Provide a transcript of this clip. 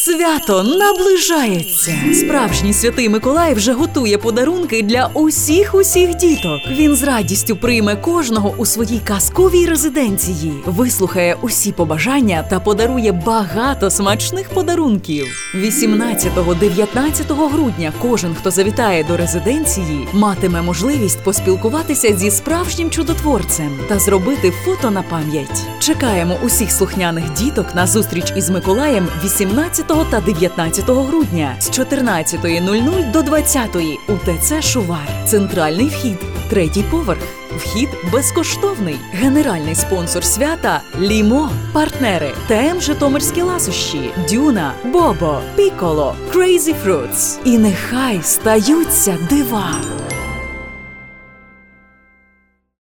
Свято наближається! Справжній Святий Миколай вже готує подарунки для усіх діток. Він з радістю прийме кожного у своїй казковій резиденції, вислухає усі побажання та подарує багато смачних подарунків. 18-19 грудня кожен, хто завітає до резиденції, матиме можливість поспілкуватися зі справжнім чудотворцем та зробити фото на пам'ять. Чекаємо усіх слухняних діток на зустріч із Миколаєм 18 та 19 грудня з 14:00 до 20:00 у ТЦ «Шувар». Центральний вхід, 3-й поверх. Вхід безкоштовний. Генеральний спонсор свята – Лімо. Партнери – ТМ «Житомирські ласощі», Дюна, Бобо, Піколо, Crazy Fruits. І нехай стаються дива!